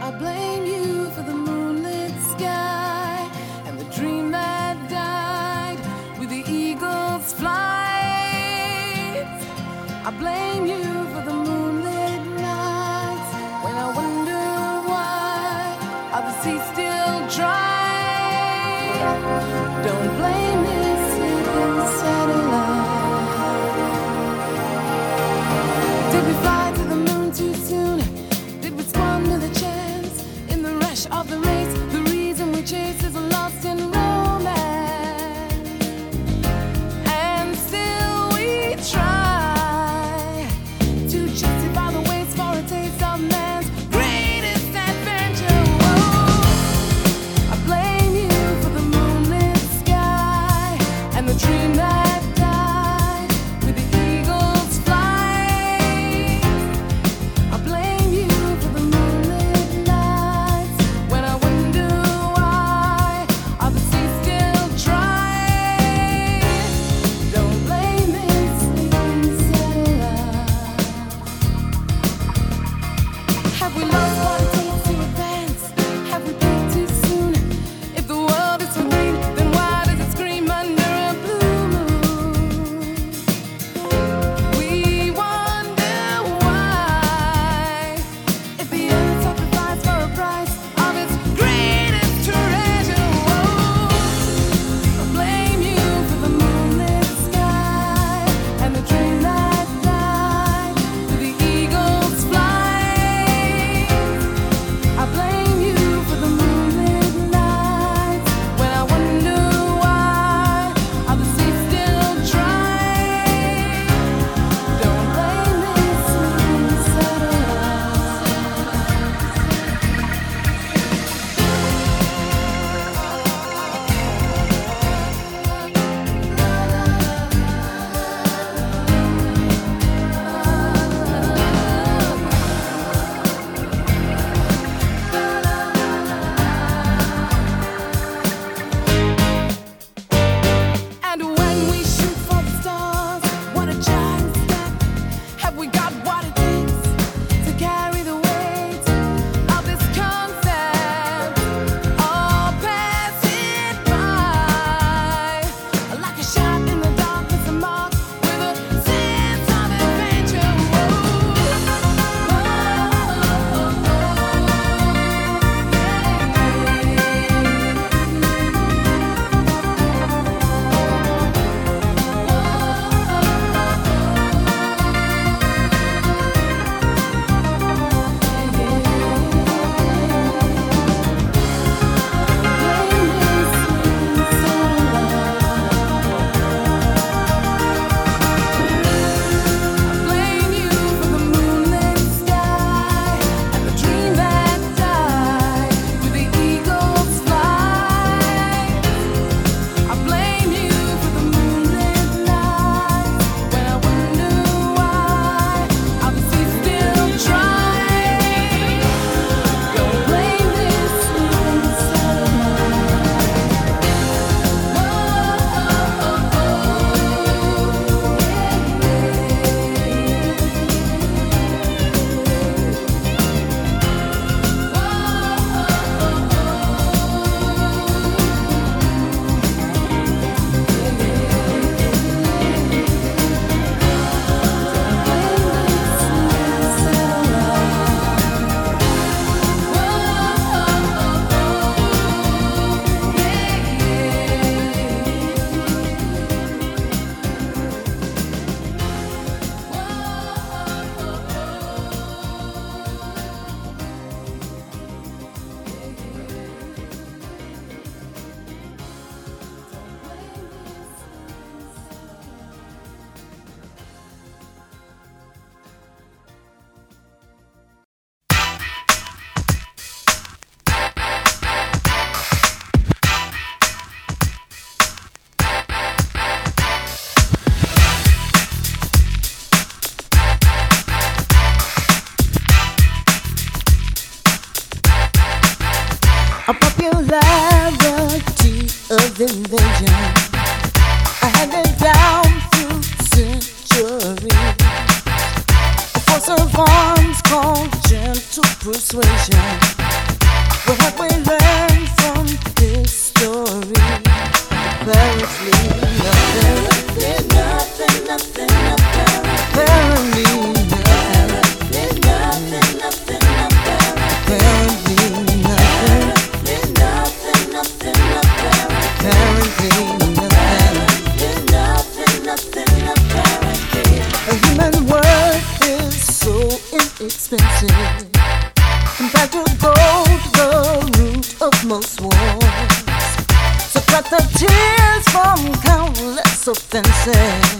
I blame you for the moonlit sky and the dream that died with the eagle's flight. I blame you for the moonlit nights when I wonder why are the seas still dry. Don't blame this sleeping satellite. Did we fly to the moon too soon? Did we squander the chance in the rush of the race? The reason we chase is lost in romance, and still we try to justify the waste for a taste of man's greatest adventure. Whoa. I blame you for the moonlit sky and the dream that died with the eagle's flight. I blame you for the moonlit nights when I wonder why are the seas still dry. Don't blame this sleeping satellite. Have we lost what it takes to advance? Have we peaked too soon? If the world is so green, then why does it scream under a blue moon? We wonder why, if the earth sacrificed for a price of its greatest treasure. Whoa. I blame you for the moonlit sky and the dream that died with the eagle's flight. I blame you for the moonlit nights when I wonder why are the seas still dry. Don't blame this sleeping satellite. And when we shoot for the stars, what a giant step. Have we got what it takes to carry the weight of this concept? All pass it by like a shot in the darkness, a mark with a sense of adventure. Blame you for the moonlit sky and the dream that died with the eagle's flight. I blame you for the moonlit nights when I wonder why are the seas still dry. Don't blame this sleeping A popularity of invasion, I had it down through centuries. A force of arms called gentle persuasion Expensive compared to gold, the root of most wars. So cut the tears from countless offenses.